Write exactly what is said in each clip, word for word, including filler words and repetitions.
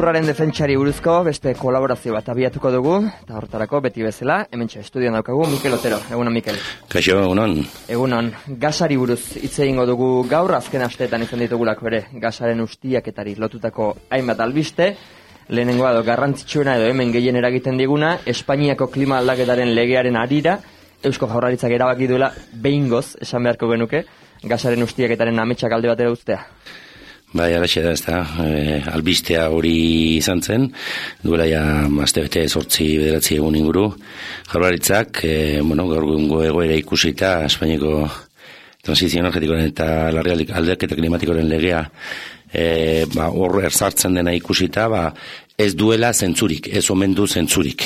lurraren defentsari buruzko beste kolaborazio bat abiatuko dugu, eta hortarako beti bezala, hementxe estudioan daukagu Mikel Otero. Egunon, Mikel. Kaixo, egunon. Egunon, gasari buruz hitz egingo dugu gaur, azken asteetan izan ditugulako ere, gasaren ustiaketari lotutako hainbat albiste. Lehenengoa edo garrantzitsuena edo hemen gehien eragiten diguna, Espainiako klima aldaketaren legearen harira, Eusko Jaurlaritzak erabaki duela behingoz, esan beharko genuke, gasaren ustiaketaren ametsak alde batera uztea. Bai, alaxe da, ez da, e, albistea hori izan zen, duela ja mazte bete sortzi bederatzi egun inguru, Jaurlaritzak, e, bueno, gaur gungo egoera ikusita, Espainiako transizio energetikoaren eta larri aldaketa klimatikoaren legea, e, ba, hor erzartzen dena ikusita, ba, ez duela zentzurik, ez omen du zentzurik.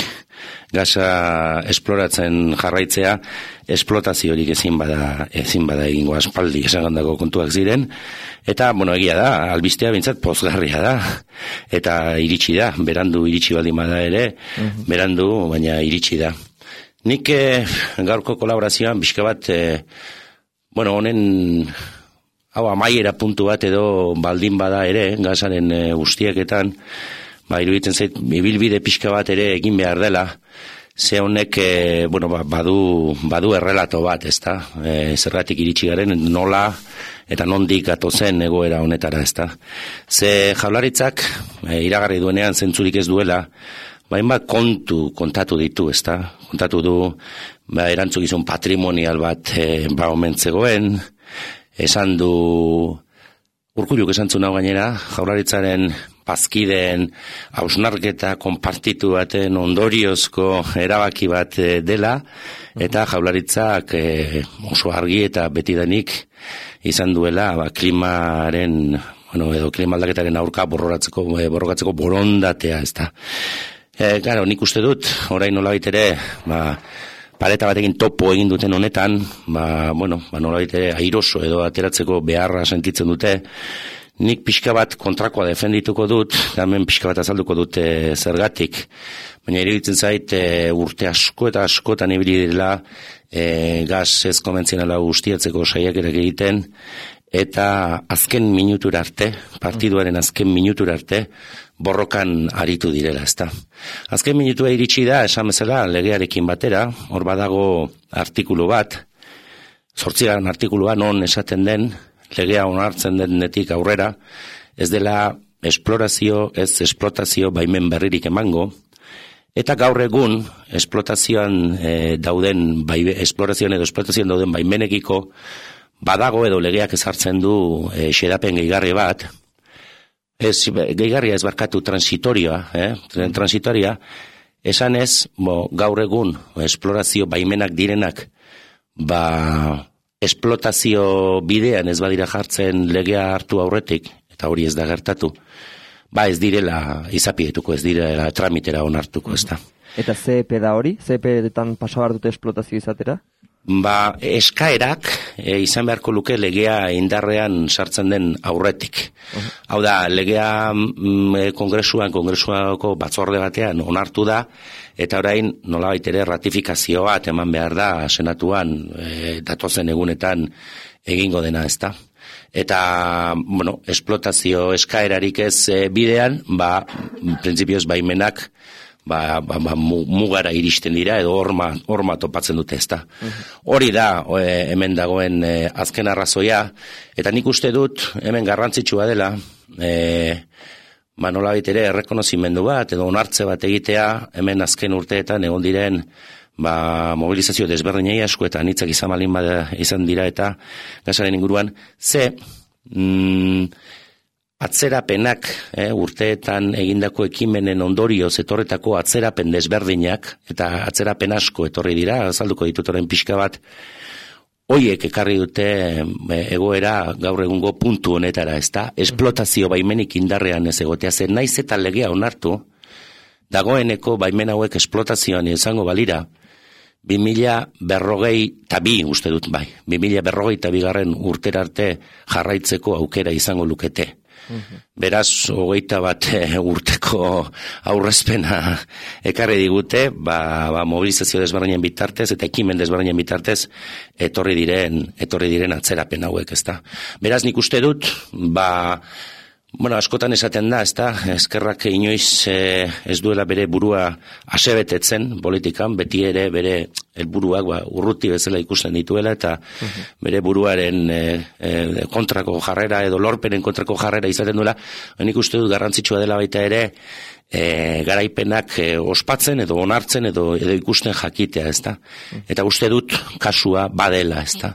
Gasa esploratzen jarraitzea, esplotaziorik ezin bada, ezin bada egingo aspaldi esagandako kontuak ziren, eta, bueno, egia da, albistea bintzat pozgarria da, eta iritsi da, berandu iritsi baldin bada ere, uh-huh. berandu, baina iritsi da. Nik eh, gaurko kolaborazioan, bizka bat, eh, bueno, honen, hau amaiera puntu bat edo baldin bada ere, gasaren eh, ustiaketan, ba, iruditzen zait, ibilbide pixka bat ere egin behar dela, ze honek, e, bueno, ba, badu, badu errelato bat, ezta, e, zergatik iritsi garen, nola eta nondik gatozen egoera honetara, ezta. Ze Jaurlaritzak, e, iragarri duenean zentzurik ez duela, ba, hainbat kontu kontatu ditu, ezta, kontatu du, ba, erantzukizun patrimonial bat, e, ba, omen zegoen, esan du, Urkulluk esan zuen hau gainera, Jaurlaritzaren bazkideen hausnarketa konpartitu baten ondoriozko erabaki bat dela, eta Jaurlaritzak e, oso argi eta betidanik izan duela ba, klimaren, bueno, edo klima aldaketaren aurka borrokatzeko, e, borrokatzeko borondatea, ezta. E, claro, nik uste dut, orain nolabait ere, ba, pareta batekin topo egin duten honetan, ba, bueno, ba, nolabait ere airoso edo ateratzeko beharra sentitzen dute, nik pixka bat kontrakoa defendituko dut, hemen pixka bat azalduko dute zergatik, baina iruditzen zait e, urte asko eta askotan ibili direla e, gas ez konbentzionala ustiatzeko saiakerak egiten, eta azken minutura arte, partiduaren azken minutura arte, borrokan aritu direla, ezta. Azken minutua iritsi da, esan bezala, legearekin batera, hor badago artikulu bat, zortzigarren artikulua non esaten den, legea onartzen denetik aurrera, ez dela esplorazio, ez esplotazio baimen berririk emango, eta gaur egun esplotazioan e, dauden, bai, esplorazioan edo esplotazioan dauden baimenekiko, badago edo legeak ezartzen du e, xedapen gehigarri bat, ez, gehigarria ez barkatu transitorioa, eh? transitoria, esan ez, bo, gaur egun esplorazio baimenak direnak, ba, esplotazio bidean ez badira jartzen legea hartu aurretik, eta hori ez da gertatu, ba ez direla izapietuko, ez direla tramitera onartuko, ez da. Eta ze epe da hori? Ze epeetan pasabar dute esplotazio izatera? Ba, eskaerak e, izan beharko luke legea indarrean sartzen den aurretik. Uh-huh. Hau da, legea mm, kongresuan, kongresuako batzorde batean onartu da, eta orain nolabait ere ratifikazio bat eman behar da senatuan e, datozen egunetan egingo dena, ezta. Eta, bueno, esplotazio eskaerarik ez e, bidean, ba, printzipioz baimenak, ba, ba, ba mugara iristen dira edo horma, horma topatzen dute, ezta. Hori da e, hemen dagoen e, azken arrazoia, eta nik uste dut hemen garrantzitsua dela e, ba nolabait ere errekonozimendu bat edo onartze bat egitea hemen azken urteetan egon diren ba mobilizazio desberdinei asko eta anitzak izan malin bada izan dira eta gasaren inguruan ze mm, atzerapenak, eh, urteetan egindako ekimenen ondorioz etorretako atzerapen desberdinak, eta atzerapen asko etorri dira, azalduko ditut orain pixka bat, hoiek ekarri dute egoera gaur egungo puntu honetara, ezta? Esplotazio baimenik indarrean ez egotea, zen naiz eta legea onartu, dagoeneko baimen hauek esplotazioan izango balira, bi mila berrogei eta bi, uste dut, bai, bi mila berrogei eta bigarren urtera arte jarraitzeko aukera izango lukete. Beraz, hogeita bat urteko aurrezpena ekarri digute, ba, ba mobilizazio desberdinen bitartez eta ekimen desberdinen bitartez etorri diren, etorri diren atzerapen hauek, ezta. Beraz, nik uste dut, ba, Bueno, askotan esaten da, ezta, Ezkerrak inoiz eh, ez duela bere burua asebetetzen politikan, beti ere bere helburuak ba, urruti bezala ikusten dituela, eta uh-huh. bere buruaren eh, eh, kontrako jarrera edo lorpenen kontrako jarrera izaten duela. Nik uste dut garrantzitsua dela baita ere, E, garaipenak e, ospatzen edo onartzen edo, edo ikusten jakitea, ezta? Eta uste dut kasua badela, ezta?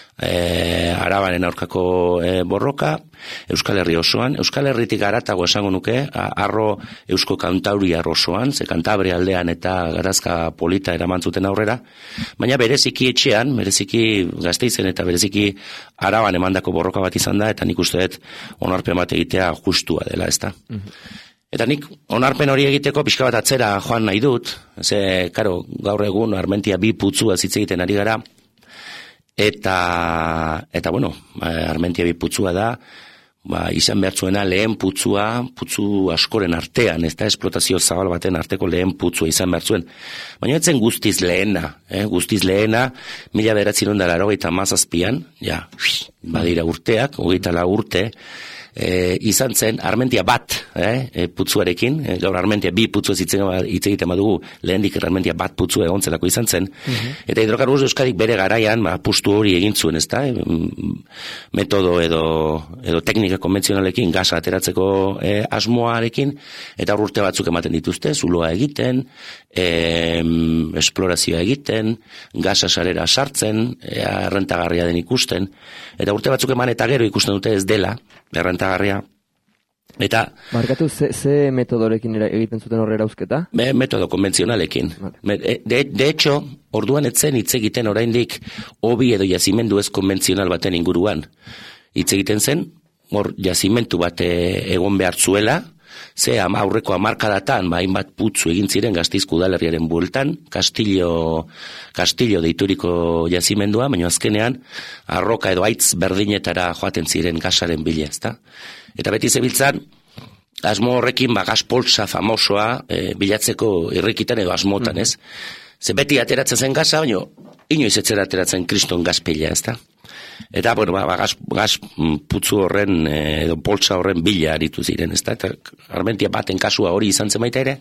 E, Arabaren aurkako e, borroka, Euskal Herri osoan, Euskal Herritik haratago esango nuke, arro Eusko Kantauriar osoan, ze Kantabria aldean eta garazka polita eraman zuten aurrera, baina bereziki etxean, bereziki Gasteizen eta bereziki Araban emandako borroka bat izan da, eta nik uste dut onarpen bat egitea justua dela, ezta? Mm-hmm. Eta nik onarpen hori egiteko pixka bat atzera joan nahi dut, ze, karo, gaur egun Armentia bi putzua hitz egiten ari gara, eta, eta bueno, Armentia bi putzua da, ba, izan behar zuena lehen putzua, putzu askoren artean, ez da esplotazio zabal baten arteko lehen putzua izan behar zuen. Baina etzen guztiz lehena, eh? guztiz lehena, mila beratzen ondara hogeita mazazpian, ja, badira urteak, hogeita la urte, E, izan zen Armentia bat eh, e, putzuarekin, e, gaur Armentia bi putzu hitz egiten badugu, lehendik Armentia bat putzu egon zelako izan zen, uh-huh. eta Hidrocarburos de Euskadik bere garaian ba, pustu hori egin zuen, ezta? E, metodo edo, edo teknika konbentzionalekin gasa ateratzeko e, asmoarekin, eta urte batzuk ematen dituzte, zuloa egiten, e, esplorazioa egiten, gasa sarera sartzen, e, errentagarria den ikusten, eta urte batzuk eman eta gero ikusten dute ez dela, errentagarria. Eta Markatu, ze, ze metodorekin egiten zuten horre erauzketa? Be, metodo konbentzionalekin. Vale. De, de hecho, orduan etzen hitz egiten oraindik hobi edo jazimendu ez konbentzional baten inguruan. Hitz egiten zen, hor jazimentu bat egon behar zuela, ze aurreko hamarkadatan, ba, hainbat putzu egin ziren Gasteizko udalerriaren bueltan, Kastillo, Kastillo deituriko jazimendua, baina azkenean arroka edo aitz berdinetara joaten ziren gasaren bila, ezta? Eta beti zebiltzan, asmo horrekin ba, gaspoltsa famosoa e, bilatzeko irrikitan edo asmotan, ez? Ze beti ateratzen zen gasa, baina inoiz etzera ateratzen kriston gazpila, ezta? Eta, bueno, ba, gas, gas putzu horren edo poltsa horren bila aritu ziren, ezta? Eta Armentia baten kasua hori izan zen baita ere.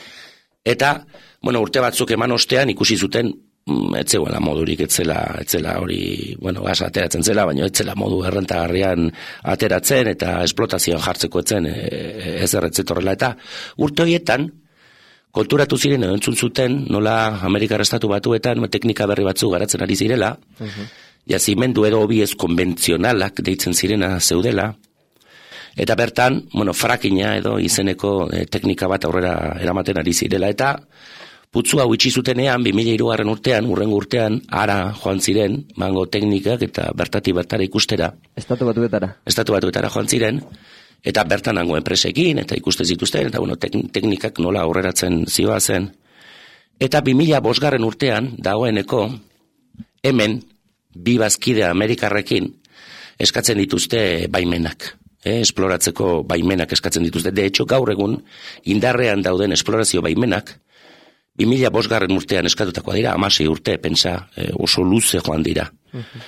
Eta, bueno, urte batzuk eman ostean ikusi zuten etzegoela modurik, etzela, etzela hori, bueno, gas ateratzen zela, baina etzela modu errentagarrian ateratzen eta esplotazioan jartzeko etzen e, ez erretzetorrela. Eta urte horietan, konturatu ziren edo entzun zuten, nola Amerikar Estatu Batuetan teknika berri batzuk garatzen ari zirela, uh-huh. jazimendu edo hobi ez konbentzionalak deitzen zirena zeudela, eta bertan, bueno, frakina edo izeneko e, teknika bat aurrera eramaten ari zirela, eta putzu hau itxi zutenean, bi mila hirugarren urtean, urrengo urtean, ara joan ziren, mango teknikak eta bertati bertara ikustera. Estatu Batuetara. Estatu Batuetara joan ziren, eta bertan hango enpresekin, eta ikusten zituzten, eta bueno, tek, teknikak nola aurreratzen zioa zen. Eta bi mila bosgarren urtean, dagoeneko, hemen, bi bazkide Amerikarrekin, eskatzen dituzte baimenak. Eh, esploratzeko baimenak eskatzen dituzte. De hecho, gaur egun, indarrean dauden esplorazio baimenak, bi mila bosgarren urtean eskatutakoa dira, hamasei urte, pensa, eh, oso luze joan dira. Uh-huh.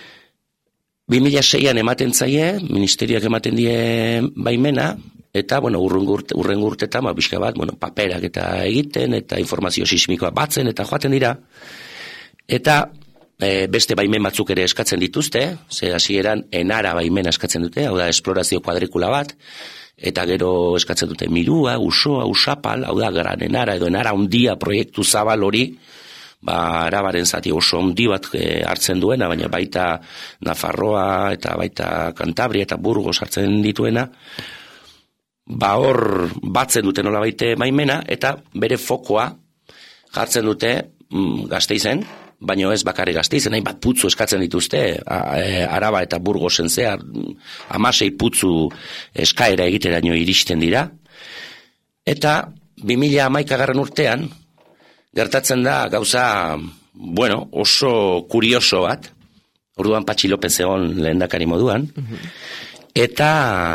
bi mila seian ematen zaie, ministeriak ematen die baimena, eta, bueno, urrengo urte, urrengo urtetan, ba, bizka bat, bueno, paperak eta egiten, eta informazio sismikoa batzen, eta joaten dira, eta e, beste baimen batzuk ere eskatzen dituzte, ze hasieran enara baimena eskatzen dute, hau da, esplorazio kuadrikula bat, eta gero eskatzen dute mirua, usoa, usapal, hau da, gran enara, edo enara ondia proiektu zabal hori, ba, Arabaren zati oso ondi bat e, hartzen duena, baina baita Nafarroa, eta baita Kantabria, eta Burgos hartzen dituena, ba, hor batzen dute nola baite baimena, eta bere fokoa jartzen dute mm, Gasteizen, baina ez bakarrik Gasteizen, nahi bat putzu eskatzen dituzte, a, e, Araba eta Burgosen zehar, hamasei putzu eskaera egiteraino iristen dira, eta bi mila hamaikagarren urtean, gertatzen da gauza, bueno, oso kurioso bat, orduan Patxi López egon lehendakari moduan, uh-huh. eta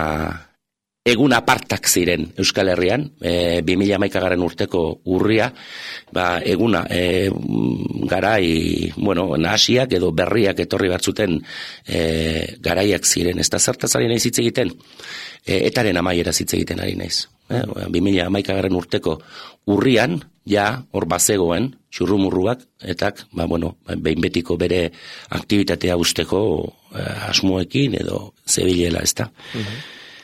egun apartak ziren Euskal Herrian, e, bi mila hamaikagarren urteko urria, ba, eguna, e, garai, bueno, nahasiak edo berriak etorri batzuten e, garaiak ziren, ez da zertaz ari nahi zitz egiten. e, etaren amaiera hitz egiten ari naiz. Eh? bi mila hamaikagarren urteko urrian, ja, hor bazegoen, xurrumurruak, etak, ba, bueno, behin betiko bere aktivitatea usteko eh, asmoekin edo zebilela, ez da. Uh-huh.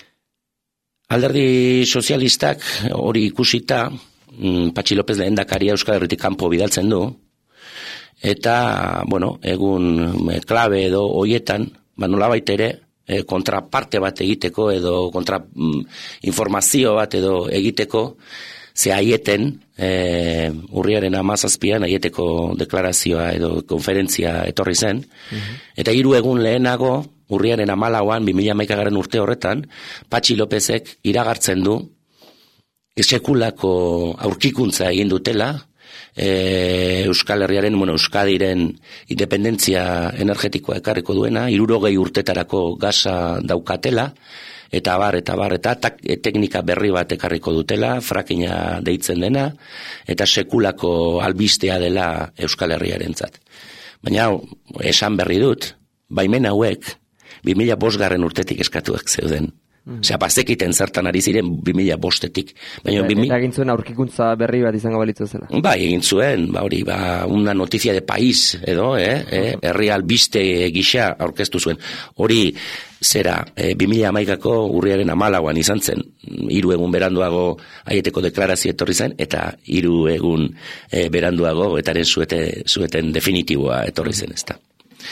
Alderdi sozialistak hori ikusita, Patxi López lehendakaria Euskal Herritik kanpo bidaltzen du, eta, bueno, egun klabe edo hoietan, ba, nolabait ere, e, kontraparte bat egiteko edo kontra mm, informazio bat edo egiteko, ze aieten, e, urriaren hamazazpian, aieteko deklarazioa edo konferentzia etorri zen, uh-huh. Eta hiru egun lehenago, urriaren hamalauan, bi mila hamaikagarren urte horretan, Patxi Lópezek iragartzen du, sekulako aurkikuntza egin dutela, e, Euskal Herriaren, bueno, Euskadiren independentzia energetikoa ekarriko duena, hirurogei urtetarako gaza daukatela, eta bar, eta bar, eta tak, teknika berri bat ekarriko dutela, frakina deitzen dena, eta sekulako albistea dela Euskal Herriarentzat. Baina, esan berri dut, baimen hauek, bi mila bosgarren urtetik eskatuak zeuden. Mm. Osea, bazekiten zertan ari ziren bi mila bostetik. Baina, eta bimi... egin zuen aurkikuntza berri bat izango balitzu zela. Bai, egin zuen, ba, hori, ba, una notizia de país, edo, eh, eh, herri albiste gisa aurkeztu zuen. Hori, zera, e, bi mila hamaikako urriaren hamalauan izan zen, hiru egun beranduago aieteko deklarazio etorri zen, eta hiru egun e, beranduago etaren zuete, zueten definitiboa etorri zen, ezta.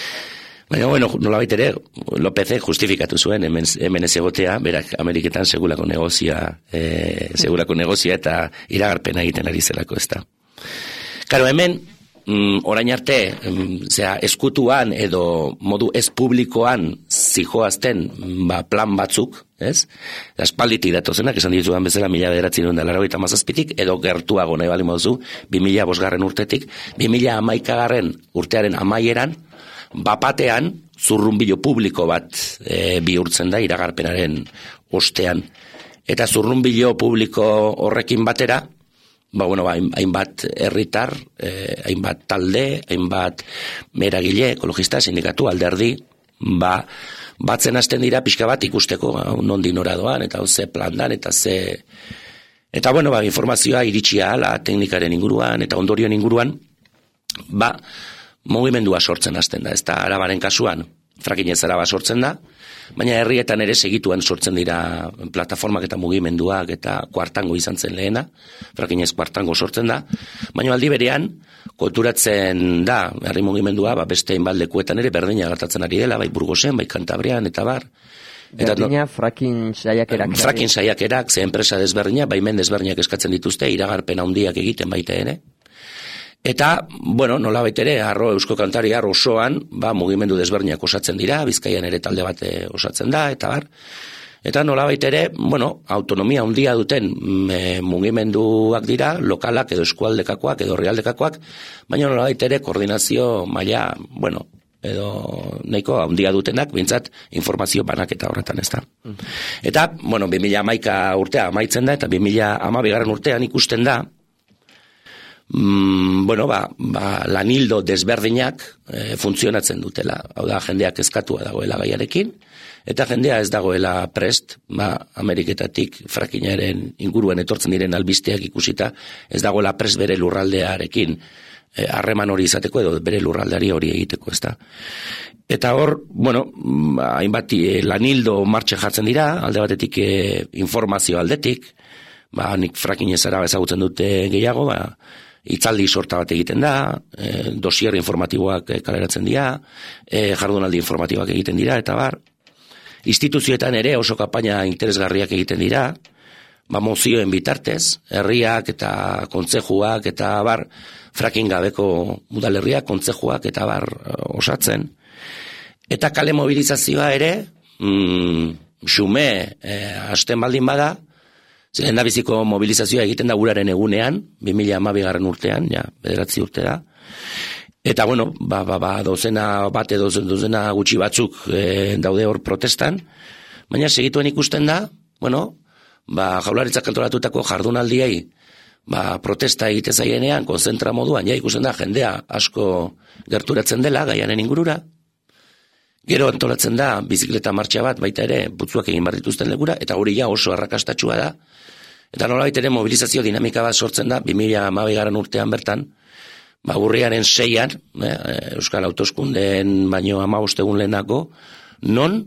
Baina, bueno, nolabait ere, Lópezek justifikatu zuen, hemen, hemen ez egotea, berak Ameriketan segulako negozia, e, segulako negozia eta iragarpena egiten ari zelako, ezta. Karo, hemen, mm, orain arte, mm, zera, eskutuan edo modu ez publikoan zijoazten ba, plan batzuk, ez? Aspalditik datozenak, esan dituan bezala mila bederatzi duen da laurogeita hamazazpitik, edo gertuago nahi bali mozu, bi mila bosgarren urtetik, bi mila hamaikagarren urtearen amaieran, bapatean zurrunbilo publiko bat e, bihurtzen da iragarpenaren ostean. Eta zurrunbilo publiko horrekin batera, ba, bueno, ba, hainbat herritar, eh, hainbat talde, hainbat meragile, ekologista, sindikatu, alderdi, ba, batzen hasten dira pixka bat ikusteko, nondi nora doan, eta ze plandan, eta ze... Eta, bueno, ba, informazioa iritsia ala, teknikaren inguruan, eta ondorioen inguruan, ba, mugimendua sortzen hasten da, ez da, Arabaren kasuan, frakinez araba sortzen da, baina herrietan ere segituan sortzen dira plataformak eta mugimenduak eta kuartango izan zen lehena, frakinez kuartango sortzen da, baina aldi berean, konturatzen da, herri mugimendua, ba, beste inbaldekuetan ere berdina gertatzen ari dela, bai Burgosen, bai Kantabrian, eta bar. Berdina, no, frakin saiakerak. Frakin saiakerak, ze enpresa desberdina, bai men desberdinak eskatzen dituzte, iragarpen handiak egiten baita ere. Eta, bueno, nola baitere, arro, Eusko Kantari arro osoan, ba, mugimendu desberdinak osatzen dira, Bizkaian ere talde bat osatzen da, eta bar. Eta nola baitere, bueno, autonomia handia duten e, mugimenduak dira, lokalak edo eskualdekakoak edo herrialdekakoak, baina nola baitere koordinazio maila, bueno, edo nahiko handia dutenak, bintzat, informazio banaketa horretan ez da. Mm. Eta, bueno, bi mila hamaika urtea amaitzen da, eta bi mila hamabigarren urtean ikusten da, Mm, bueno, ba, ba, lanildo desberdinak e, funtzionatzen dutela. Hau da, jendeak eskatua dagoela gaiarekin, eta jendea ez dagoela prest, ba, Ameriketatik frakinaren inguruan etortzen diren albisteak ikusita, ez dagoela prest bere lurraldearekin harreman e, hori izateko edo bere lurraldeari hori egiteko, ezta. Eta hor, bueno, hainbat e, lanildo martxan jartzen dira, alde batetik e, informazio aldetik, ba, nik frakinez araba ezagutzen dute gehiago, ba, itzaldi sorta bat egiten da, e, dosier informatiboak e, kaleratzen dira, e, jardunaldi informatiboak egiten dira, eta bar, instituzioetan ere oso kampaina interesgarriak egiten dira, ba, mozioen bitartez, herriak eta kontzejuak eta bar, frakin gabeko udalerriak, kontzejuak eta bar osatzen, eta kale mobilizazioa ere, mm, xume, e, hasten baldin bada, lehen da biziko mobilizazioa egiten da uraren egunean, bi mila hamabigarren urtean, ja, bederatzi urte da. Eta, bueno, ba, ba, ba, dozena bat edo dozena gutxi batzuk e, daude hor protestan, baina segituen ikusten da, bueno, ba, Jaurlaritzak antolatutako jardunaldiei, ba, protesta egite zaienean, konzentra moduan, ja, ikusten da, jendea asko gerturatzen dela, gaianen ingurura. Gero antolatzen da, bizikleta martxa bat, baita ere, putzuak egin barrituzten legura, eta hori ja oso arrakastatxua da. Eta nolabait ere mobilizazio dinamika bat sortzen da, bi mila hamabigarren urtean bertan, ba, urriaren seian, eh, Euskal Autoskundeen baino hamabost egun lehenako, non,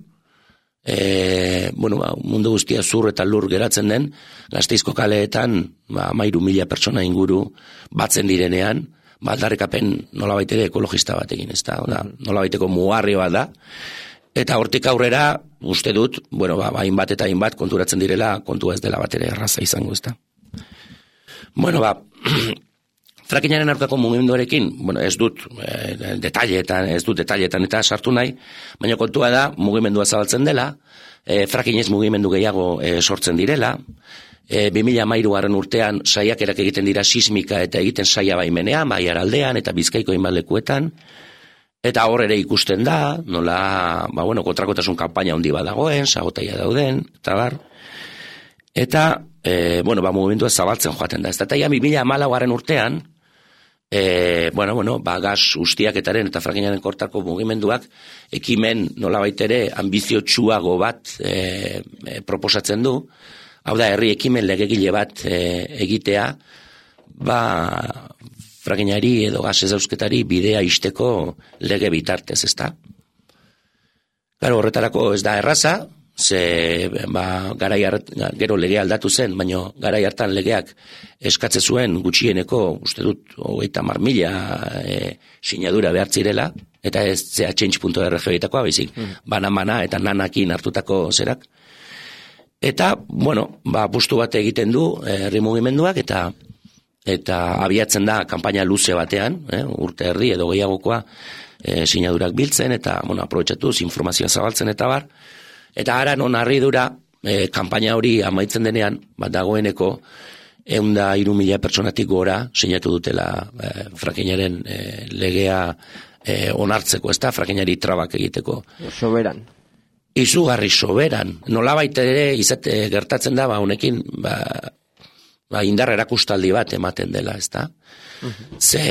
e, bueno, ba, mundu guztia zur eta lur geratzen den, Gasteizko kaleetan, ba, amairu mila pertsona inguru batzen direnean, ba, aldarrikapen nolabait ere ekologista bat egin, ez da, nolabaiteko mugarri bat da, eta hortik aurrera, uste dut, bueno, ba, hainbat eta hainbat konturatzen direla, kontua ez dela bat ere erraza izango, ez da. Bueno, ba, frackingaren aurkako mugimenduarekin, bueno, ez dut e, detaileetan, ez dut detaileetan eta sartu nahi, baina kontua da, mugimendua zabaltzen dela, e, frackingez mugimendu gehiago e, sortzen direla, e, bi mila hamairugarren urtean saiakerak egiten dira sismika eta egiten saia baimenean, Baiaraldean eta Bizkaiko hainbat lekuetan, eta hor ere ikusten da, nola, ba, bueno, kontrakotasun kanpaina handi bat dagoen, sabotaia dauden, eta bar. Eta, e, bueno, ba, mugimendua zabaltzen joaten da. Ez da, eta ja, bi mila hamalaugarren urtean, e, bueno, bueno, ba, gas ustiaketaren eta frackingaren kortako mugimenduak, ekimen nolabait ere ambiziotsuago bat e, e, proposatzen du, hau da, herri ekimen legegile bat e, egitea, ba, frackingari edo gas ezausketari bidea isteko lege bitartez, ezta? Claro, horretarako ez da erraza, ze ba, garai hart, gero legea aldatu zen, baina garai hartan legeak eskatze zuen gutxieneko, uste dut, hogeita hamar mila e, sinadura behar zirela, eta ez zea change punto erre ge etakoa, baizik, mm. bana-mana eta nanakin hartutako zerak. Eta, bueno, ba, pustu bat egiten du herri mugimenduak, eta eta abiatzen da kanpaina luze batean, eh, urte erdi edo gehiagokoa eh, sinadurak biltzen, eta, bueno, aprobetxatuz, informazioa zabaltzen eta bar, eta ara non harridura eh, kanpaina hori amaitzen denean, bat dagoeneko eunda hiru mila pertsonatik gora sinatu dutela eh, frackingaren eh, legea eh, onartzeko, ez da, frackingari trabak egiteko. Soberan. Izugarri soberan. Nolabait ere izate gertatzen da, ba, honekin, ba, ba, indar erakustaldi bat ematen dela, ez da? Uh-huh. Ze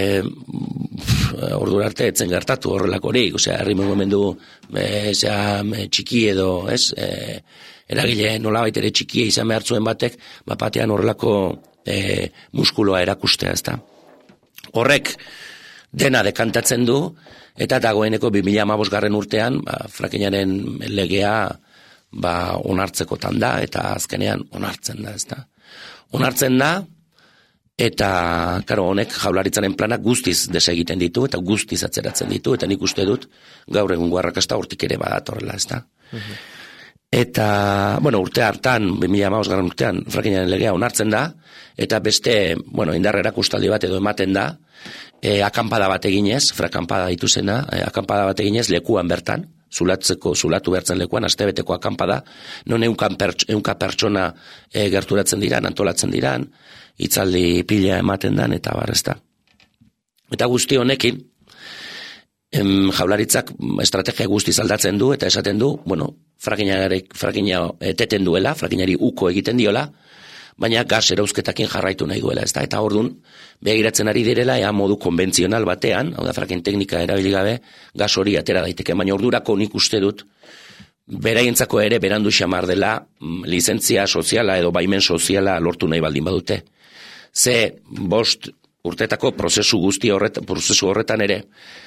ordura arte etzen gertatu horrelakorik, osea, herri mugimendu e, txiki edo, ez? E, eragile nolabait ere txikia izan behar zuen batek, ba, batean horrelako e, muskuloa erakustea, ez da? Horrek dena dekantatzen du, eta dagoeneko bi mila hamabosgarren urtean, ba, frackingaren legea ba, onartzekotan da, eta azkenean onartzen da, ez da? Onartzen da, eta, karo, honek jaularitzaren planak guztiz desegiten ditu, eta guztiz atzeratzen ditu, eta nik uste dut, gaur egun guarrakasta hortik ere badatorrela, ez da. Uh-huh. Eta, bueno, urte hartan, bi mila hamabosgarren urtean, frackingaren legea onartzen da, eta beste, bueno, indar erakustaldi bat edo ematen da, e, akampada bat eginez, frakampada dituzena, e, akampada bat eginez lekuan bertan, zulatzeko, zulatu behartzen lekuan, astebeteko akampada, non eunka pertsona e, gerturatzen diran, antolatzen diran, hitzaldi pila ematen dan, eta barrezta. Eta guzti honekin, em, jaularitzak estrategia guztiz aldatzen du, eta esaten du, bueno, frackinga eteten duela, frackingari uko egiten diola, baina gas erauzketakin jarraitu nahi duela, ez da? Eta ordun begiratzen ari direla, ea modu konbentzional batean, hau da, fracking teknika erabili gabe, gas hori atera daiteke, baina ordurako nik uste dut, beraientzako ere berandu xamar dela, lizentzia soziala edo baimen soziala lortu nahi baldin badute. Ze bost urtetako prozesu guzti horretan, prozesu horretan ere,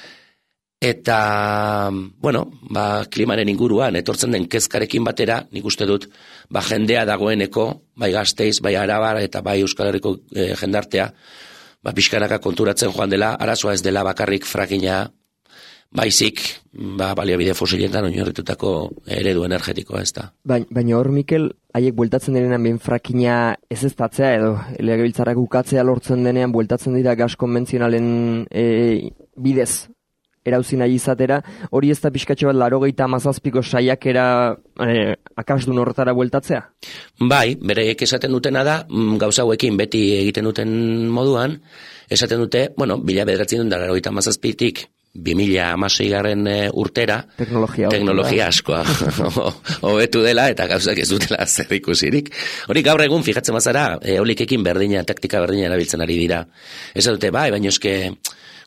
eta, bueno, ba, klimaren inguruan, etortzen den kezkarekin batera, nik uste dut, ba, jendea dagoeneko, bai Gasteiz, bai Arabar, eta bai Euskal Herriko eh, jendartea, ba, pixkanaka konturatzen joan dela, arazoa ez dela bakarrik frackinga, baizik, ba, baliabide fosiletan oinarritutako eredu energetikoa, ez da. Baina, baina hor, Mikel, haiek bueltatzen denean ben frackinga ez eztatzea edo legebiltzarrak ukatzea lortzen denean bueltatzen dira gas konbentzionalen e, bidez erauzi nahi izatera, hori ez da pixkatxo bat laurogeita hamazazpiko saiakera eh, akasdun horretara bueltatzea? Bai, bereiek esaten dutena da, gauza hauekin beti egiten duten moduan, esaten dute, bueno, bila bederatzen dut da laurogeita hamazazpitik, bi mila hamaseigarren urtera, teknologia, teknologia askoa hobetu dela, eta gauzak ez dutela zer ikusirik. Hori gaur egun, fijatzen bazara, eolikekin berdina, taktika berdina erabiltzen ari dira. Ez dute, bai, baina eske,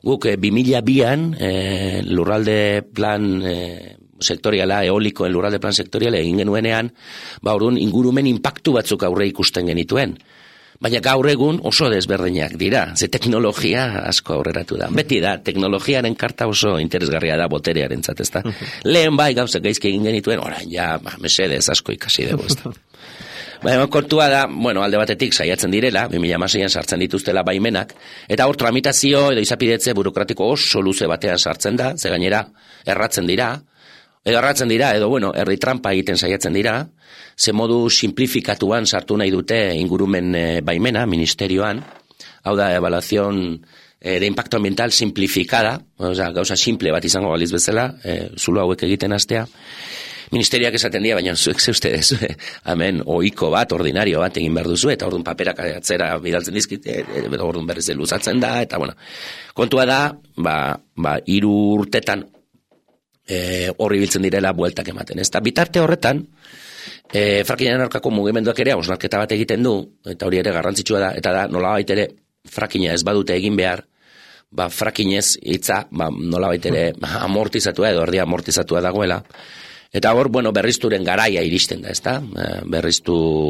Guk bi mila bian e, lurralde plan e, sektoriala, eolikoen lurralde plan sektoriala egin genuenean, ba orduan ingurumen inpaktu batzuk aurre ikusten genituen. Baina gaur egun oso desberdinak dira, ze teknologia asko aurreratu da. Beti da, teknologiaren karta oso interesgarria da boterearen zatezta. Lehen bai gauzak gaizki egin genituen, orain ja, ba, mesedez asko ikasi dugu. Baina kontua da, bueno, alde batetik saiatzen direla, bi mila hamaseian sartzen dituztela baimenak, eta hor tramitazio edo izapidetze burokratiko oso luze batean sartzen da, ze gainera erratzen dira, edo erratzen dira, edo bueno, herri trampa egiten saiatzen dira, ze modu simplifikatuan sartu nahi dute ingurumen e, baimena, ministerioan, hau da, evaluación e, de impacto ambiental simplificada, oza, gauza simple bat izango baliz bezala, e, zulo hauek egiten hastea, Ministeriak esaten dira, baina zuek ze ustez, hemen ohiko bat, ordinario bat egin behar duzu, eta orduan paperak atzera bidaltzen dizkite, orduan berriz luzatzen da, eta bueno, kontua da, ba, ba hiru urtetan e, horri biltzen direla bueltak ematen. Ez da, bitarte horretan, e, frakinaren aurkako mugimenduak ere, hausnarketa bat egiten du, eta hori ere garrantzitsua da, eta da, nolabait ere, frakina ez badute egin behar, ba, frakinez hitza, ba, nolabait ere amortizatua edo erdia amortizatua dagoela, eta hor, bueno, berrizturen garaia iristen da, ezta? Berriztu,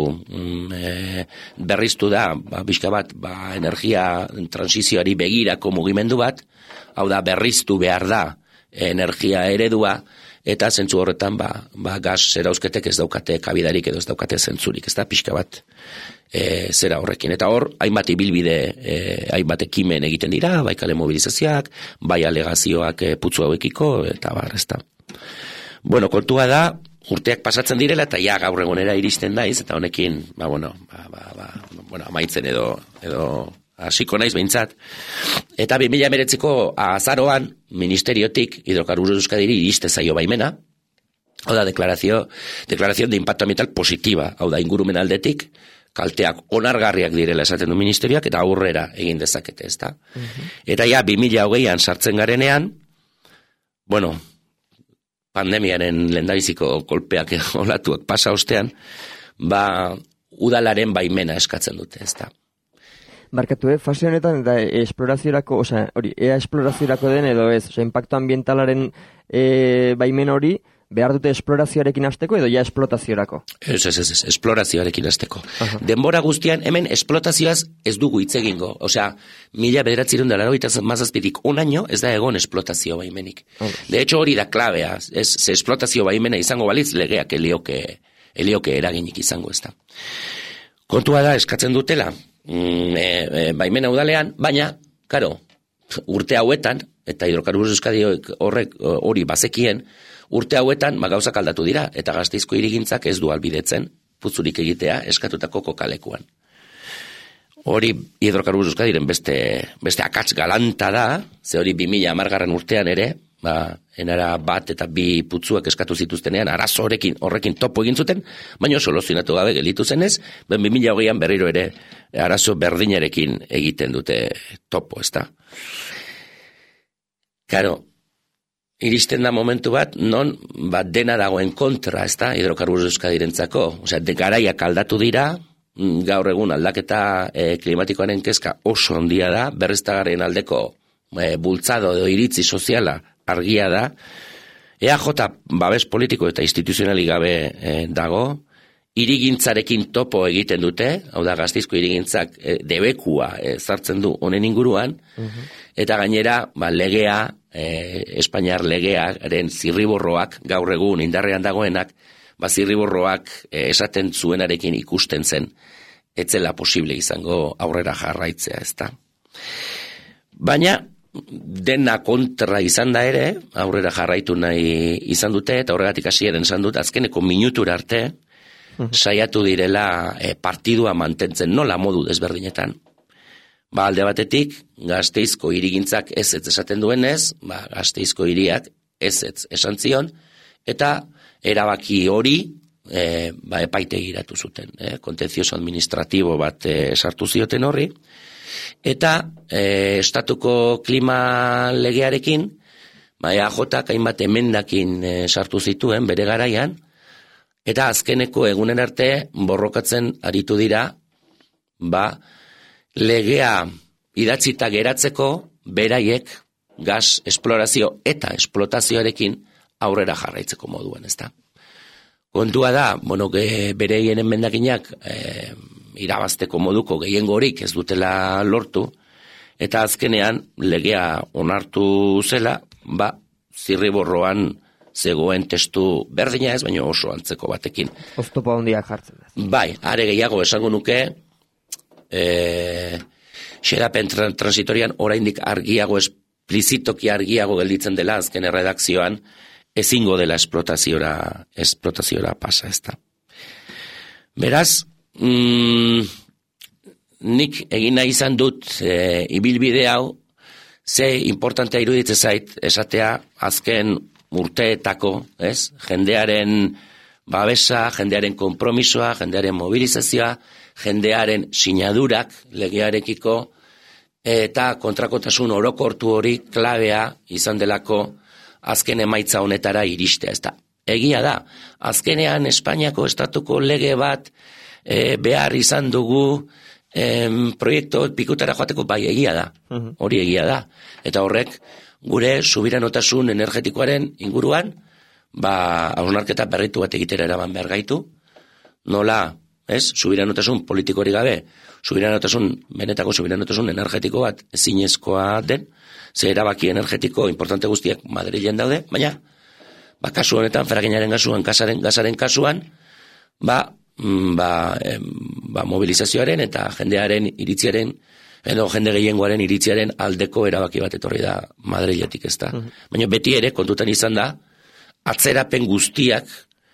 e, berriztu da, ba, bizka bat, ba, energia transizioari begirako mugimendu bat, hau da, berriztu behar da energia eredua, eta zentzu horretan, ba, ba gaz zerauzketek ez daukate kabidarik edo ez daukate zentzurik, ezta? Pixka bat e, zera horrekin. Eta hor, hainbat ibilbide, e, hainbat ekimen egiten dira, bai kale mobilizazioak, bai alegazioak e, putzu hauekiko, eta bar, ezta? Bueno, kontua da, urteak pasatzen direla, eta ja gaur egonera iristen naiz, eta honekin, ba, bueno, ba, ba, ba, bueno, amaitzen edo, edo hasiko naiz behintzat. Eta bi mila hemeretziko azaroan, ministeriotik, Hidrocarburos Euskadiri iriste zaio baimena, hau da, deklarazio, deklaración de impacto ambiental positiva, hau da, ingurumen aldetik, kalteak onargarriak direla esaten du ministerioak, eta aurrera egin dezakete, ezta. Uh-huh. Eta ja, bi mila hogeian sartzen garenean, bueno, pandemiaren lehendabiziko kolpeak olatuak pasa ostean, ba, udalaren baimena eskatzen dute, ezta. Barkatu, eh? Fase honetan, eta esploraziorako, osea, hori, ea esploraziorako den edo ez, osea, impacto ambientalaren e, baimen hori, behar dute esplorazioarekin hasteko edo ja esplotaziorako? Ez, ez, ez, ez, esplorazioarekin hasteko. Uh-huh. Denbora guztian, hemen esplotazioaz ez dugu hitz egingo. Osea, mila bederatzirun da laurogeita hamazazpitik unaino ez da egon esplotazio baimenik. Uh-huh. De hecho, hori da klabea. Ez, ze esplotazio baimena izango balitz, legeak elioke, elioke eraginik izango ez da. Kontua da, eskatzen dutela, mm, e, e, baimena udalean, baina, karo, urte hauetan, eta Hidrocarburos Euskadi horrek hori bazekien, urte hauetan ba, gauzak aldatu dira, eta Gasteizko hirigintzak ez du albidetzen putzurik egitea eskatutako kokalekuan. Hori Hidrocarburos Euskadiren beste, beste akats galanta da, ze hori bi mila hamargarren urtean ere, ba, enara bat eta bi putzuak eskatu zituztenean, arazo horrekin, horrekin topo egin zuten, baina soluzionatu gabe gelitu zenez, ben bi mila hogeian berriro ere arazo berdinarekin egiten dute topo, ezta. Karo, iristen da momentu bat, non bat dena dagoen kontra, ez da, Hidrocarburos Euskadirentzako. Osea, de garaiak aldatu dira, gaur egun aldaketa e, klimatikoaren kezka oso handia da, berriztagarrien aldeko e, bultzado edo iritzi soziala argia da, E A J babes politiko eta instituzionali gabe e, dago, irigintzarekin topo egiten dute, hau da Gasteizko irigintzak e, debekua e, zartzen du honen inguruan, uh-huh. Eta gainera ba, legea, e, Espainiar legearen zirriborroak, gaur egun indarrean dagoenak, ba, zirriborroak e, esaten zuenarekin ikusten zen, etzela posible izango aurrera jarraitzea, ezta. Baina, dena kontra izan da ere, aurrera jarraitu nahi izan dute, eta horregatik hasieran izan dut, azkeneko minutura arte, uh-huh. Saiatu direla e, partidua mantentzen nola modu desberdinetan. Ba, alde batetik, Gasteizko hirigintzak ez ez esaten duenez, ba, Gasteizko hiriak ez ez esan zion, eta erabaki hori e, ba, epaitegiratu zuten. E, kontentzioso administratibo bat e, sartu zioten horri, eta e, estatuko klima legearekin, ba, E A Jak hainbat emendakin e, sartu zituen bere garaian, eta azkeneko egunen arte borrokatzen aritu dira, ba, legea idatzita geratzeko beraiek gas esplorazio eta esplotazioarekin aurrera jarraitzeko moduan, ezta. Kontua da, bueno, bere hienen mendakinak e, irabazteko moduko gehiengorik ez dutela lortu, eta azkenean legea onartu zela, ba, zirriborroan zegoen testu berdina ez, baina oso antzeko batekin. Oztopo handiak jartzen da. Bai, are gehiago esango nuke, e, xedapen transitorian oraindik argiago, esplizitoki argiago gelditzen dela azken erredakzioan, ezingo dela esplotaziora, esplotaziora pasa, ez da. Beraz, mm, nik egin nahi izan dut e, ibilbide hau, ze importantea iruditzen zait, esatea azken urteetako, ez? Jendearen babesa, jendearen konpromisoa, jendearen mobilizazioa, jendearen sinadurak legearekiko, eta kontrakotasun orokortu hori klabea izan delako azken emaitza honetara iristea, ez da. Egia da, azkenean Espainiako estatuko lege bat e, behar izan dugu em, proiektu pikutara joateko, bai egia da, hori egia da. Eta horrek gure subiranotasun energetikoaren inguruan, ba, hausnarketa berritu bat egitera eraman behar gaitu, nola, ez, subiranotasun politikori gabe, subiranotasun, benetako subiranotasun energetiko bat ezinezkoa den, ze erabaki energetiko importante guztiak Madrilen daude, baina, ba, kasu honetan, frakinaren kasuan, gasaren, gasaren kasuan, ba, ba, em, ba, mobilizazioaren eta jendearen iritziaren, edo jende gehiengoaren iritziaren aldeko erabaki bat etorri da Madriletik, ez da. Uh-huh. Baina beti ere, kontutan izan da, atzerapen guztiak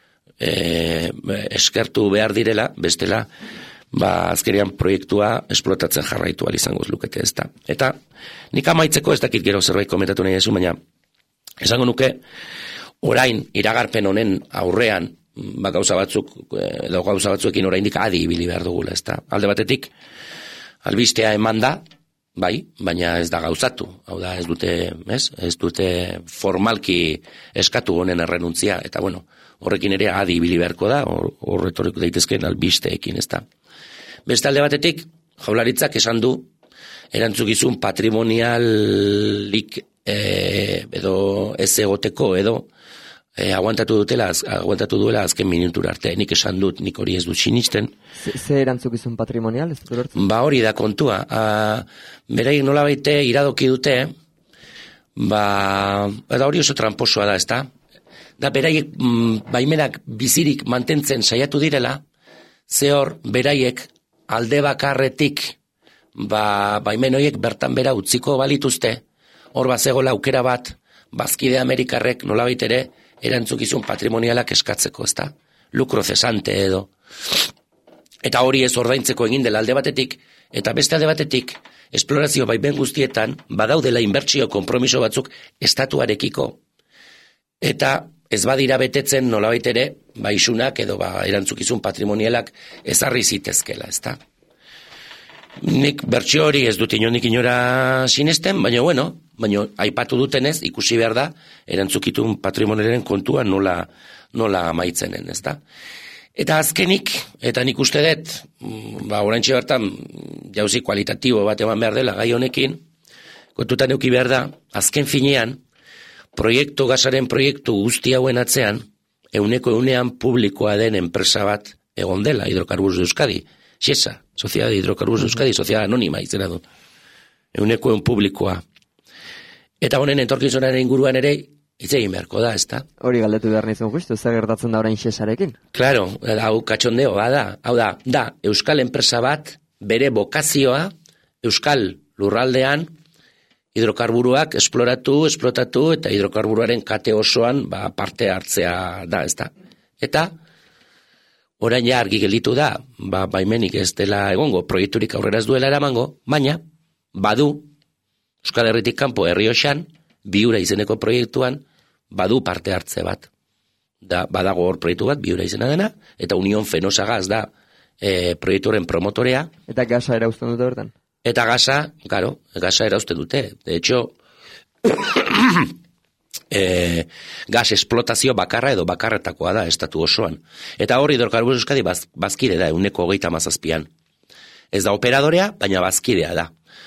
e, eskertu behar direla, bestela, ba, azkenean proiektua esplotatzen jarraitu ahal izango lukete, ez da. Eta nik amaitzeko ez dakit gero zerbait komentatu nahi dezu, baina esango nuke, orain iragarpen honen aurrean, ba, gauza batzuk, edo gauza batzuekin oraindik adi ibili behar dugula, ez da. Alde batetik, albistea eman da, bai, baina ez da gauzatu. Hau da, ez dute, ez, ez dute formalki eskatu honen errenuntzia, eta bueno, horrekin ere adi ibili beharko da, horretoriko daitezkeen albisteekin, ez da. Beste alde batetik, Jaurlaritzak esan du, erantzukizun patrimonialik e, edo ez egoteko edo e, aguantatu dutela, aguantatu duela azken minutura arte. Nik esan dut, nik hori ez dut sinisten. Ze, ze erantzukizun patrimonial, ez dut lortzen? Ba hori da kontua. Beraik nola baite iradoki dute, ba, eta hori oso tramposoa da, ez da? Da beraiek mm, baimenak bizirik mantentzen saiatu direla, ze hor beraiek alde bakarretik ba, baimen horiek bertan bera utziko balituzte, hor bazegola aukera bat, bazkide Amerikarrek nolabait ere erantzukizun patrimonialak eskatzeko, ezta? Lukro cesante edo. Eta hori ez ordaintzeko egin dela alde batetik, eta beste alde batetik, esplorazio baimen guztietan, badaudela inbertsio konpromiso batzuk estatuarekiko. Eta ez badira betetzen nolabait ere, ba isunak edo ba erantzukizun patrimonialak ezarri zitezkela, ezta? Nik bertsio hori ez dut inondik inora sinesten, baina bueno, baina aipatu dutenez, ikusi behar da, erantzukitun patrimonialen kontua nola, nola amaitzenen, ezta? Eta azkenik, eta nik uste dut, ba oraintxe bertan jauzi kualitatibo bat eman behar dela gai honekin, kontutan euki behar da, azken finean, proiektu gasaren proiektu guzti hauen atzean, euneko eunean publikoa den enpresa bat egon dela, Hidrocarburos de Euskadi, Xesa, Sociedad de Hidrocarburos de Euskadi, Sociedad Anónima, izena du. Euneko eun publikoa. Eta honen entorkizunaren inguruan ere, hitz egin beharko da, ezta? Hori galdetu behar nizun justu, zer gertatzen da orain Xesarekin? Claro, hau katxondeo, da, hau da, da, Euskal enpresa bat, bere bokazioa, Euskal lurraldean, hidrokarburuak esploratu, esplotatu, eta hidrokarburuaren kate osoan ba, parte hartzea da, ezta? Eta, orain ja argi gelditu da, ba, baimenik ez dela egongo, proiekturik aurrera ez duela eramango, baina, badu, Euskal Herritik kanpo Errioxan, Biura izeneko proiektuan, badu parte hartze bat. Da, badago hor proiektu bat, Biura izena dena, eta Unión Fenosa Gas da e, proiektuaren promotorea. Eta gasa erauzten dute bertan? Eta gasa, claro, gasa erauzten dute. De hecho, e, gas esplotazio bakarra edo bakarretakoa da estatu osoan. Eta hori Hidrocarburos Euskadi baz, bazkide da, euneko hogeita mazazpian. Ez da operadorea, baina bazkidea da.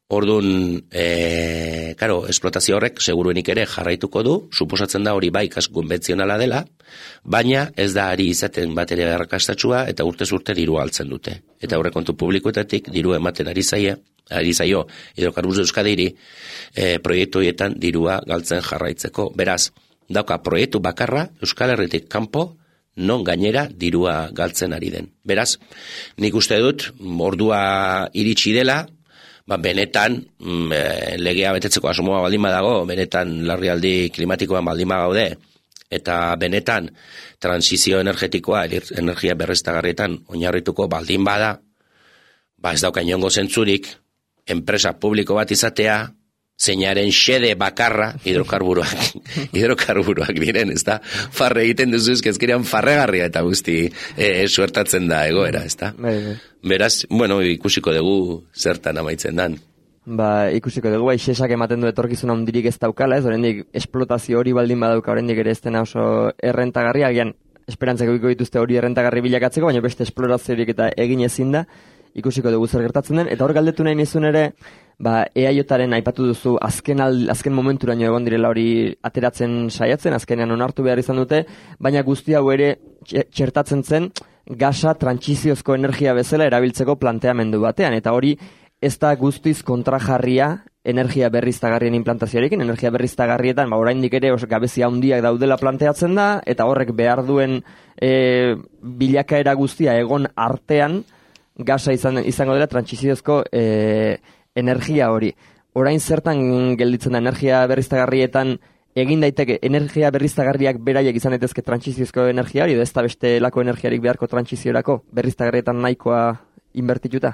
Orduan, e, karo, esplotazio horrek seguruenik ere jarraituko du, suposatzen da hori bai kasu konbentzionala dela, baina ez da ari izaten batere arrakastatsua eta urtez urte diru altzen dute. Eta aurrekontu publikoetatik diru ematen ari zaie, ari zaio Hidrocarburos de Euskadiri e, proiektu horietan dirua galtzen jarraitzeko. Beraz, dauka proiektu bakarra Euskal Herritik kanpo non gainera dirua galtzen ari den. Beraz, nik uste dut, ordua iritsi dela, ba, benetan mm, legea betetzeko asmoa baldin badago, benetan larrialdi klimatikoan baldin bagaude, eta benetan transizio energetikoa, energia berriztagarrietan oinarrituko baldin bada, ba ez dauka inongo zentzurik, enpresa publiko bat izatea, zeinaren xede bakarra hidrokarburoak, hidrokarburoak diren, ez da? Farre egiten duzu ezkezkerean farregarria eta guzti e, suertatzen da egoera, ez da? Beraz, bueno, ikusiko dugu zertan amaitzen dan. Ba, ikusiko dugu, bai, xesak ematen du etorkizun handirik ez daukala, ez, oraindik esplotazio hori baldin badauka, oraindik ere ez dena oso errentagarria, agian esperantzak egiko dituzte hori errentagarri bilakatzeko, baina beste esploraziorik eta egin ezin da, ikusiko dugu zer gertatzen den, eta hor galdetu nahi nizun ere, ba, E A Jaren aipatu duzu azken, al, azken momenturaino egon direla hori ateratzen saiatzen, azkenean onartu behar izan dute, baina guzti hau ere txertatzen zen gasa trantsiziozko energia bezala erabiltzeko planteamendu batean, eta hori ez da guztiz kontrajarria energia berriztagarrien implantazioarekin, energia berriztagarrietan, ba, oraindik ere gabezia handiak daudela planteatzen da, eta horrek behar duen e, bilakaera guztia egon artean, gasa izan, izango dela trantsiziozko e, energia hori. Orain zertan gelditzen da energia berriztagarrietan egin daiteke energia berriztagarriak beraiek izan daitezke trantsiziozko energia hori, edo ez da beste lako energiarik beharko trantsiziorako berriztagarrietan nahikoa inbertituta?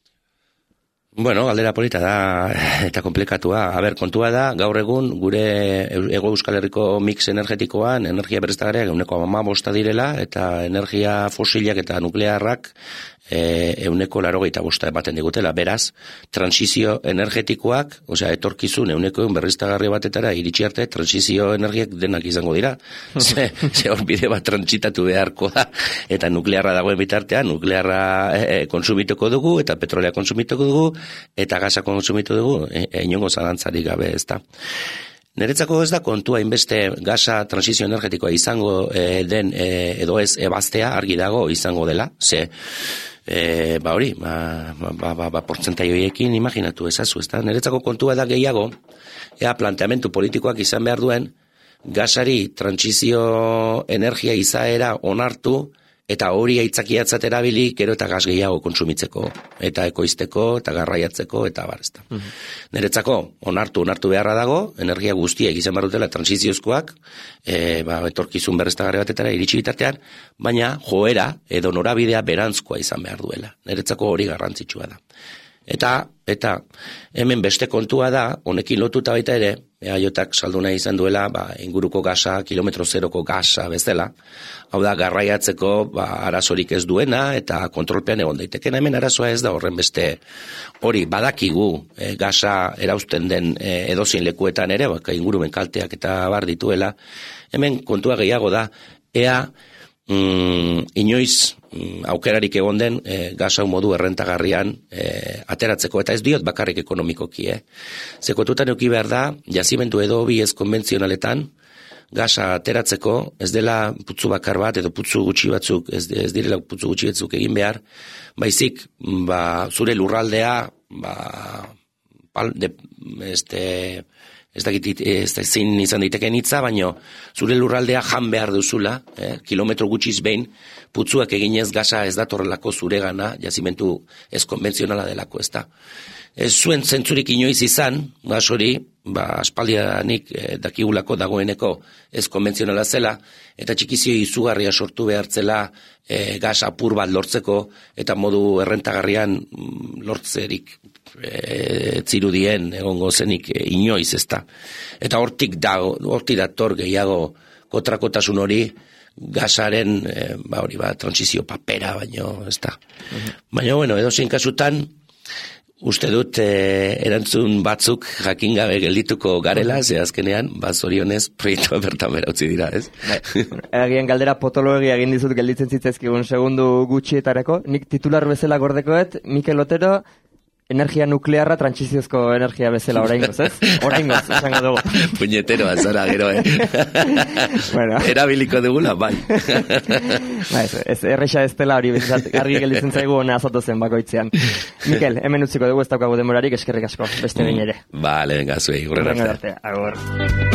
Bueno, galdera polita da eta komplikatua. A ber, kontua da, gaur egun gure Hego Euskal Herriko mix energetikoan energia berriztagarriak ehuneko hamabosta direla eta energia fosilak eta nuklearrak ehuneko laurogeita bosta ematen digutela. Beraz, transizio energetikoak, osea, etorkizun ehuneko berriztagarri batetara iritsi arte, transizio energiak denak izango dira. Ze, ze hor bide bat transitatu beharko da, eta nuklearra dagoen bitartean, nuklearra e, konsumituko dugu, eta petrolea konsumituko dugu, eta gasa konsumitu dugu, e, e, inongo zalantzarik gabe, ez da. Niretzako ez da kontua inbeste gasa transizio energetikoa izango e, den e, edo ez ebaztea argi dago izango dela, ze E, ba hori, ba, ba, ba, ba portzentai horiekin imaginatu ezazu, ez da? Niretzako kontua da gehiago, ea planteamentu politikoak izan behar duen, gasari trantsizio energia izaera onartu, eta hori aitzakiatzat erabili, gero eta gas gehiago kontsumitzeko, eta ekoizteko, eta garraiatzeko, eta bar, ez da. Uh-huh. Niretzako, onartu, onartu beharra dago, energia guztiak izan behar dutela transiziozkoak, e, ba, etorkizun berreztagarri batetara iritsi bitartean, baina joera edo norabidea berantzkoa izan behar duela. Niretzako hori garrantzitsua da. Eta, eta hemen beste kontua da, honekin lotuta baita ere, eaiotak saldu nahi izan duela, ba, inguruko gasa, kilometro zeroko gasa bezala, hau da, garraiatzeko ba, arazorik ez duena, eta kontrolpean egon daiteken. Hemen arazoa ez da horren beste hori badakigu e, gasa erauzten den e, edozin lekuetan ere, baka ingurumen kalteak eta bar dituela. Hemen kontua gehiago da, ea mm, inoiz mm, aukerarik egon den e, gasa modu errentagarrian e, ateratzeko, eta ez diot bakarrik ekonomikoki, eh? Zekotutan euki behar da, jazimendu edo bi ez konbentzionaletan, gasa ateratzeko, ez dela putzu bakar bat, edo putzu gutxi batzuk, ez, ez direla putzu gutxi batzuk egin behar, baizik, ba, zure lurraldea, ba, pal, de, este, ez dakit, ez da zein izan daiteken hitza, baino zure lurraldea jan behar duzula, eh, kilometro gutxiz behin, putzuak eginez gasa ez datorrelako zuregana, jazimentu ez konbentzionala delako, ez da. Ez zuen zentzurik inoiz izan, gas hori, ba, aspaldianik eh, dakigulako dagoeneko ez konbentzionala zela, eta txikizio izugarria sortu behartzela eh, gas apur bat lortzeko, eta modu errentagarrian mm, lortzerik e, zirudien egongo zenik e, inoiz, ez da. Eta hortik da, hortik dator gehiago kontrakotasun hori, gasaren, e, ba hori, ba, transizio papera, baino, ez da. Uh-huh. Baina, bueno, edo zein kasutan, uste dut eh, erantzun batzuk jakin gabe geldituko garela, ze azkenean, ba, zorionez, proiektua bertan bera utzi dira, ez? Agian galdera potologia egin dizut gelditzen zitzaizkigun segundu gutxietarako. Nik titular bezala gordekoet, Mikel Otero, energia nuklearra trantsiziozko energia bezala oraingoz, ez? Oraingoz, esango dugu. Puñeteroa zara, gero, eh? Bueno. Erabiliko dugula, bai. Ba, ez, ez erresa ez dela hori, bezat, argi gelditzen zaigu hona azatu zen bakoitzean. Mikel, hemen utziko dugu ez daukagu demorarik, eskerrik asko, beste behin ere. Vale, venga, zuei, gurren arte. Agur.